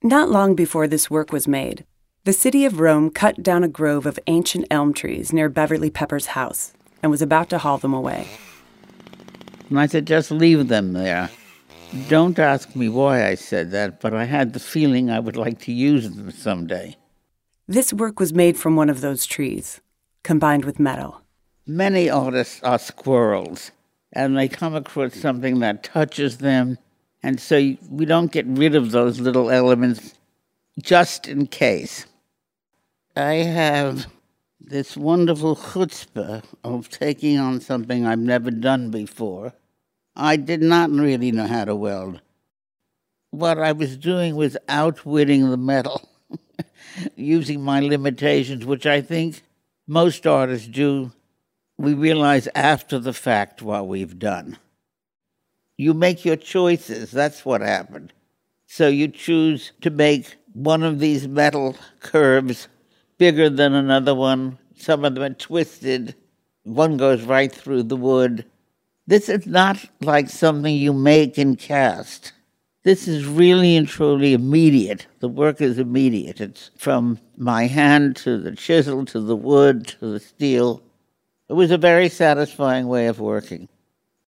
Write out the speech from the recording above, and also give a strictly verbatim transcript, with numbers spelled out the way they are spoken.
Not long before this work was made, the city of Rome cut down a grove of ancient elm trees near Beverly Pepper's house and was about to haul them away. And I said, just leave them there. Don't ask me why I said that, but I had the feeling I would like to use them someday. This work was made from one of those trees, combined with metal. Many artists are squirrels, and they come across something that touches them, and so we don't get rid of those little elements just in case. I have this wonderful chutzpah of taking on something I've never done before. I did not really know how to weld. What I was doing was outwitting the metal, using my limitations, which I think most artists do. We realize after the fact what we've done. You make your choices, that's what happened. So you choose to make one of these metal curves bigger than another one. Some of them are twisted. One goes right through the wood. This is not like something you make and cast. This is really and truly immediate. The work is immediate. It's from my hand to the chisel, to the wood, to the steel. It was a very satisfying way of working.